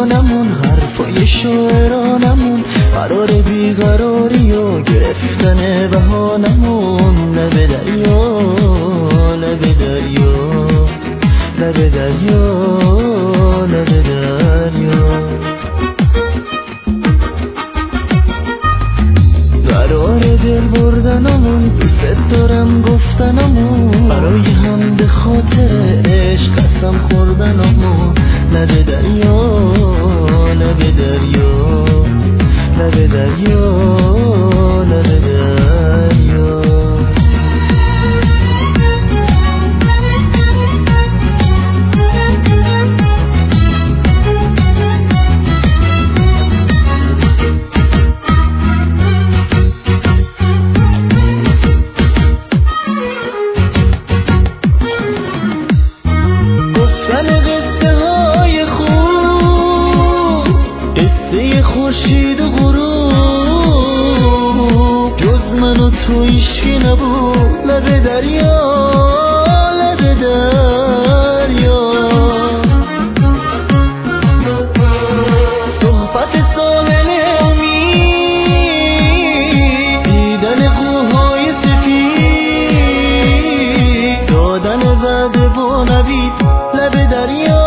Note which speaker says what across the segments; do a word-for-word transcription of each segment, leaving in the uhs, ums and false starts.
Speaker 1: ترانمون، حرفای شاعرانمون، قرار بیقراری و گرفتن بهانمون. لب دریا لب دریا لب دریا لب دریا، قرار دل بردنمون، دوست دارم گفتنمون، برای هم به خاطر عشق قسم خوردنمون. لب دریا لب دریا لب دریا لب دریا. خورشید و غروب جز من و تو هیچکی نبود. لب دریا لب دریا، صحبت ساحل امید، دیدن کوههای سفید، دادن وعده با نبید. لب دریا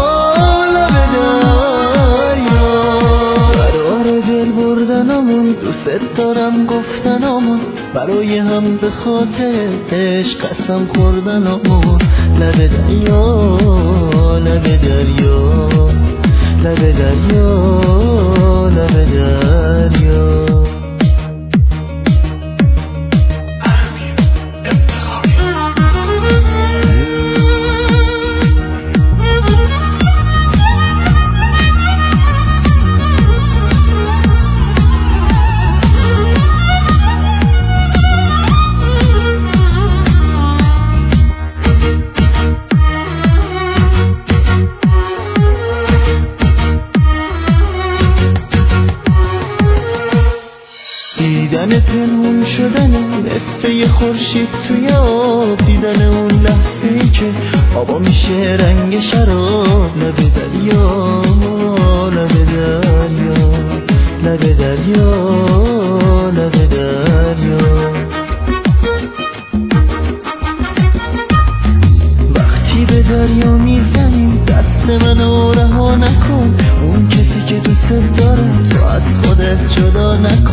Speaker 1: دوست دارم گفتنمون، برای هم به خاطر عشق قسم خوردنمون. لب دریا لب دریا لب دریا لب دریا. دیدن پنهون شدن نصفه خورشید توی آب، دیدن اون لحظه‌ای که آبا میشه رنگ شراب. لب دریا لب دریا لب دریا لب دریا. وقتی به دریا میزنیم دست منو رها نکن، اون کسی که دوست داره تو از خودت جدا نکن.